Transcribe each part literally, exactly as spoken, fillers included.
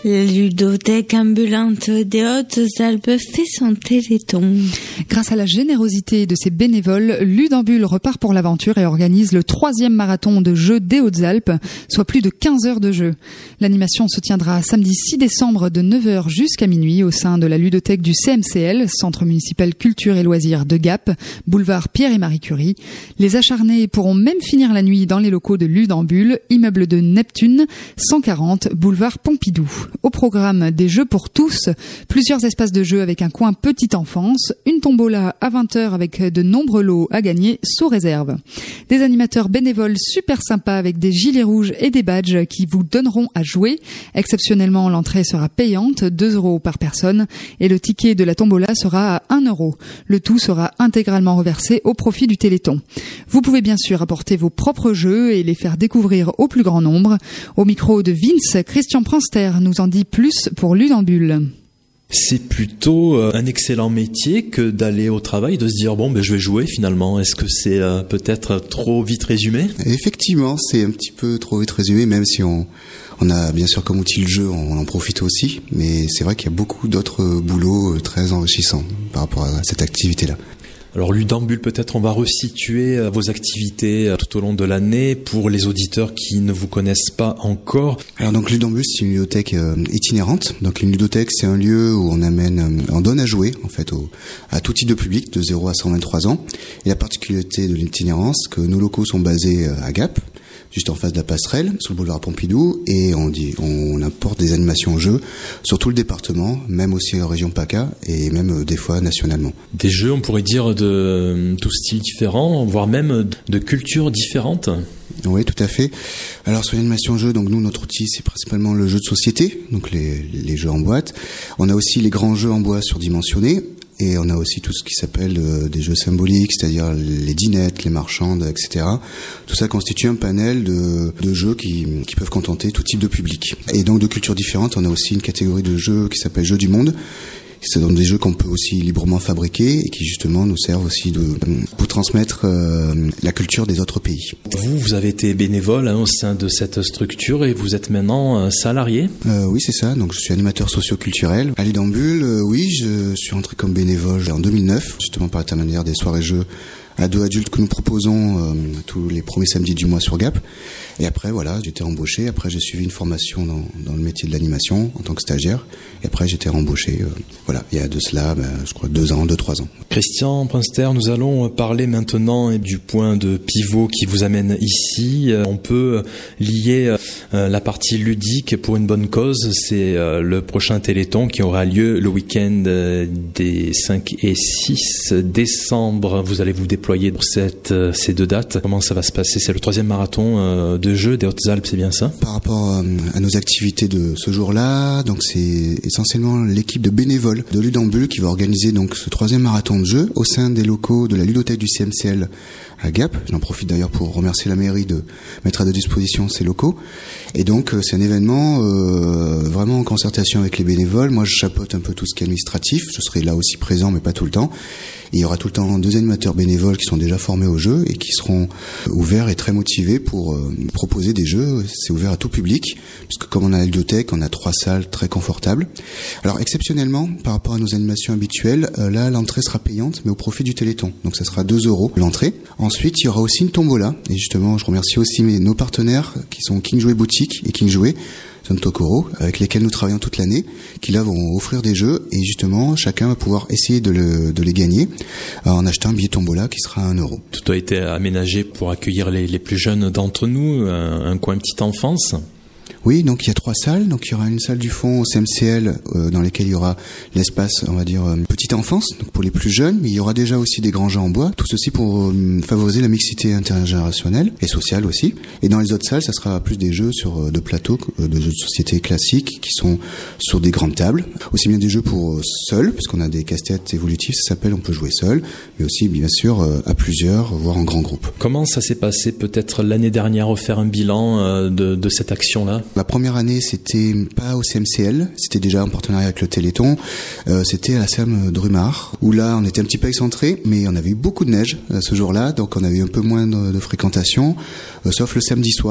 La ludothèque ambulante des Hautes-Alpes fait son téléthon. Grâce à la générosité de ses bénévoles, Ludambule repart pour l'aventure et organise le troisième marathon de jeux des Hautes-Alpes, soit plus de quinze heures de jeu. L'animation se tiendra samedi six décembre de neuf heures jusqu'à minuit au sein de la ludothèque du C M C L, Centre municipal culture et loisirs de Gap, boulevard Pierre et Marie Curie. Les acharnés pourront même finir la nuit dans les locaux de Ludambule, immeuble de Neptune, cent quarante, boulevard Pompidou. Au programme des jeux pour tous, plusieurs espaces de jeux avec un coin petite enfance, une tombola à vingt heures avec de nombreux lots à gagner sous réserve. Des animateurs bénévoles super sympas avec des gilets rouges et des badges qui vous donneront à jouer. Exceptionnellement, l'entrée sera payante, deux euros par personne, et le ticket de la tombola sera à un euro. Le tout sera intégralement reversé au profit du Téléthon. Vous pouvez bien sûr apporter vos propres jeux et les faire découvrir au plus grand nombre. Au micro de Vince, Christian Pranster nous en dit plus pour Ludambule. C'est plutôt un excellent métier que d'aller au travail, de se dire bon ben je vais jouer finalement. Est-ce que c'est euh, peut-être trop vite résumé ? Effectivement, c'est un petit peu trop vite résumé, même si on on a bien sûr comme outil le jeu, on en profite aussi, mais c'est vrai qu'il y a beaucoup d'autres boulots très enrichissants par rapport à cette activité-là. Alors Ludambule, peut-être on va resituer vos activités tout au long de l'année pour les auditeurs qui ne vous connaissent pas encore. Alors donc Ludambule, c'est une ludothèque euh, itinérante. Donc une ludothèque, c'est un lieu où on amène, euh, on donne à jouer en fait au, à tout type de public de zéro à cent vingt-trois ans. Et la particularité de l'itinérance, que nos locaux sont basés à Gap, juste en face de la passerelle, sur le boulevard Pompidou, et on dit, on apporte des animations au jeu sur tout le département, même aussi en région PACA, et même euh, des fois nationalement. Des jeux, on pourrait dire, de euh, tout style différent, voire même de cultures différentes. Oui, tout à fait. Alors sur l'animation jeu, donc nous notre outil c'est principalement le jeu de société, donc les, les jeux en boîte. On a aussi les grands jeux en bois surdimensionnés. Et on a aussi tout ce qui s'appelle euh, des jeux symboliques, c'est-à-dire les dinettes, les marchandes, et cetera. Tout ça constitue un panel de, de jeux qui, qui peuvent contenter tout type de public. Et donc de cultures différentes, on a aussi une catégorie de jeux qui s'appelle Jeux du monde. C'est donc des jeux qu'on peut aussi librement fabriquer et qui justement nous servent aussi de, pour transmettre euh, la culture des autres pays. Vous, vous avez été bénévole hein, au sein de cette structure et vous êtes maintenant euh, salarié ? euh, Oui, c'est ça. Donc je suis animateur socio-culturel. À Ludambule, euh, oui, je suis entré comme bénévole en deux mille neuf, justement par l'intermédiaire des soirées jeux ados-adultes que nous proposons euh, tous les premiers samedis du mois sur Gap. Et après, voilà, j'étais embauché. Après, j'ai suivi une formation dans, dans le métier de l'animation en tant que stagiaire. Et après, j'étais embauché, euh, voilà, il y a de cela, ben, je crois, deux ans, deux, trois ans. Christian Pranster, nous allons parler maintenant du point de pivot qui vous amène ici. On peut lier euh, la partie ludique pour une bonne cause. C'est euh, le prochain Téléthon qui aura lieu le week-end euh, des cinq et six décembre. Vous allez vous déployer pour cette, euh, ces deux dates. Comment ça va se passer ? C'est le troisième marathon euh, de jeux des Hautes-Alpes, c'est bien ça ? Par rapport euh, à nos activités de ce jour-là, donc c'est essentiellement l'équipe de bénévoles de Ludambule qui va organiser donc ce troisième marathon de jeux au sein des locaux de la ludothèque du C M C L à Gap. J'en profite d'ailleurs pour remercier la mairie de mettre à disposition ces locaux. Et donc c'est un événement euh, vraiment en concertation avec les bénévoles. Moi je chapeaute un peu tout ce qui est administratif. Je serai là aussi présent mais pas tout le temps. Et il y aura tout le temps deux animateurs bénévoles qui sont déjà formés au jeu et qui seront ouverts et très motivés pour euh, proposer des jeux. C'est ouvert à tout public, puisque comme on a la ludothèque, on a trois salles très confortables. Alors exceptionnellement, par rapport à nos animations habituelles, euh, là l'entrée sera payante, mais au profit du Téléthon. Donc ça sera deux euros l'entrée. Ensuite, il y aura aussi une tombola. Et justement, je remercie aussi mes, nos partenaires qui sont King Jouet Boutique et King Jouet, Son Tokoro, avec lesquels nous travaillons toute l'année, qui là vont offrir des jeux et justement chacun va pouvoir essayer de, le, de les gagner en achetant un billet tombola qui sera à un euro. Tout a été aménagé pour accueillir les, les plus jeunes d'entre nous, un, un coin petite enfance. Oui, donc il y a trois salles. Donc il y aura une salle du fond au C M C L euh, dans laquelle il y aura l'espace, on va dire, euh, petite enfance, donc pour les plus jeunes, mais il y aura déjà aussi des grands jeux en bois. Tout ceci pour euh, favoriser la mixité intergénérationnelle et sociale aussi. Et dans les autres salles, ça sera plus des jeux sur euh, de plateaux, euh, de jeux de société classiques qui sont sur des grandes tables. Aussi bien des jeux pour euh, seuls, puisqu'on a des casse-têtes évolutifs, ça s'appelle, on peut jouer seul, mais aussi bien sûr euh, à plusieurs, voire en grand groupe. Comment ça s'est passé peut-être l'année dernière, refaire un bilan euh, de, de cette action-là ? La première année, c'était pas au C M C L, c'était déjà en partenariat avec le Téléthon, euh, c'était à la Serme Drumard, où là on était un petit peu excentré, mais on avait eu beaucoup de neige euh, ce jour-là, donc on avait eu un peu moins de, de fréquentation, euh, sauf le samedi soir,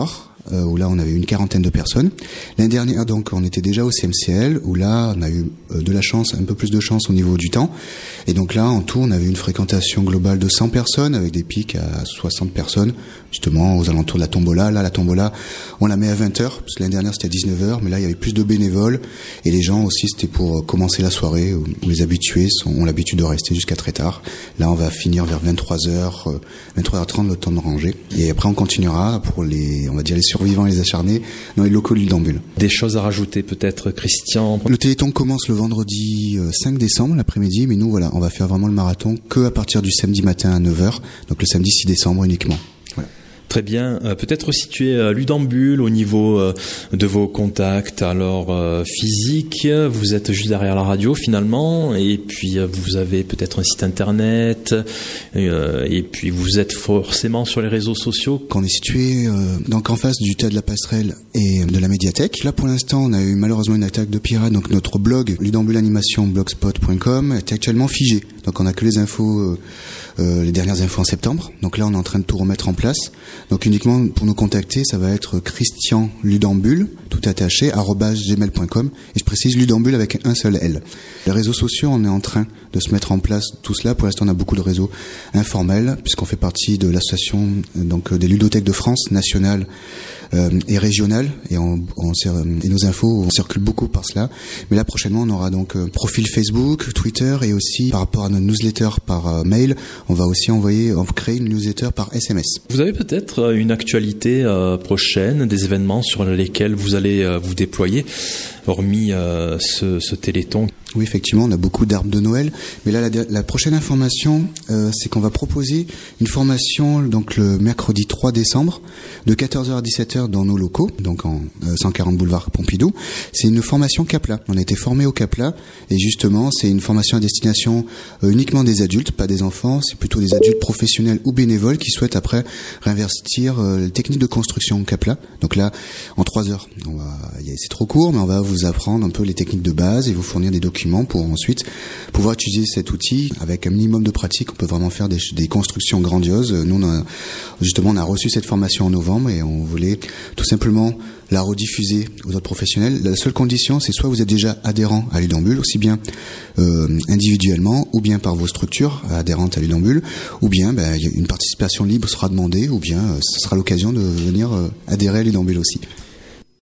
euh, où là on avait une quarantaine de personnes. L'année dernière, donc, on était déjà au C M C L, où là on a eu euh, de la chance, un peu plus de chance au niveau du temps. Et donc là, en tout, on avait une fréquentation globale de cent personnes, avec des pics à soixante personnes, justement aux alentours de la tombola. Là, la tombola, on la met à vingt heures, parce que l'année dernière c'était à dix-neuf heures, mais là il y avait plus de bénévoles, et les gens aussi, c'était pour commencer la soirée, où les habitués sont, ont l'habitude de rester jusqu'à très tard. Là, on va finir vers vingt-trois heures, vingt-trois heures trente, le temps de ranger. Et après, on continuera pour les, on va dire, les survivants et les acharnés dans les locaux de l'île d'Ambule. Des choses à rajouter peut-être, Christian? Le Téléthon commence le vendredi cinq décembre, l'après-midi, mais nous, voilà, on va faire vraiment le marathon que à partir du samedi matin à neuf heures, donc le samedi six décembre uniquement. Voilà. Très bien. Euh, peut-être situer euh, Ludambule au niveau euh, de vos contacts. Alors euh, physique, vous êtes juste derrière la radio finalement, et puis euh, vous avez peut-être un site internet, euh, et puis vous êtes forcément sur les réseaux sociaux. On est situé euh, donc en face du Théâtre de la Passerelle et de la médiathèque. Là pour l'instant, on a eu malheureusement une attaque de pirates, donc notre blog Ludambule Animation blogspot point com est actuellement figé. Donc on a que les infos. Euh, Euh, les dernières infos en septembre. Donc là, on est en train de tout remettre en place. Donc uniquement pour nous contacter, ça va être Christian Ludambule, tout attaché, arobase gmail point com. Et je précise Ludambule avec un seul L. Les réseaux sociaux, on est en train de se mettre en place tout cela. Pour l'instant, on a beaucoup de réseaux informels, puisqu'on fait partie de l'association donc des ludothèques de France, nationale euh, et régionale. Et, on, on, et nos infos, on circule beaucoup par cela. Mais là, prochainement, on aura donc euh, profil Facebook, Twitter, et aussi par rapport à nos newsletters par euh, mail, on va aussi envoyer, on va créer une newsletter par S M S. Vous avez peut-être une actualité euh, prochaine, des événements sur lesquels vous allez euh, vous déployer, hormis euh, ce, ce Téléthon? Oui, effectivement, on a beaucoup d'arbres de Noël. Mais là, la, la prochaine information, euh, c'est qu'on va proposer une formation donc le mercredi trois décembre de quatorze heures à dix-sept heures dans nos locaux, donc en euh, cent quarante boulevard Pompidou. C'est une formation CAPLA. On a été formé au CAPLA et justement, c'est une formation à destination euh, uniquement des adultes, pas des enfants. C'est plutôt des adultes professionnels ou bénévoles qui souhaitent après réinvestir euh, les techniques de construction CAPLA. Donc là, en trois heures, on va, c'est trop court, mais on va vous apprendre un peu les techniques de base et vous fournir des documents pour ensuite pouvoir utiliser cet outil avec un minimum de pratique. On peut vraiment faire des, des constructions grandioses. Nous, on a, justement, on a reçu cette formation en novembre et on voulait tout simplement la rediffuser aux autres professionnels. La seule condition, c'est soit vous êtes déjà adhérent à Ludambule, aussi bien euh, individuellement ou bien par vos structures adhérentes à Ludambule, ou bien ben, une participation libre sera demandée, ou bien euh, ce sera l'occasion de venir euh, adhérer à Ludambule aussi.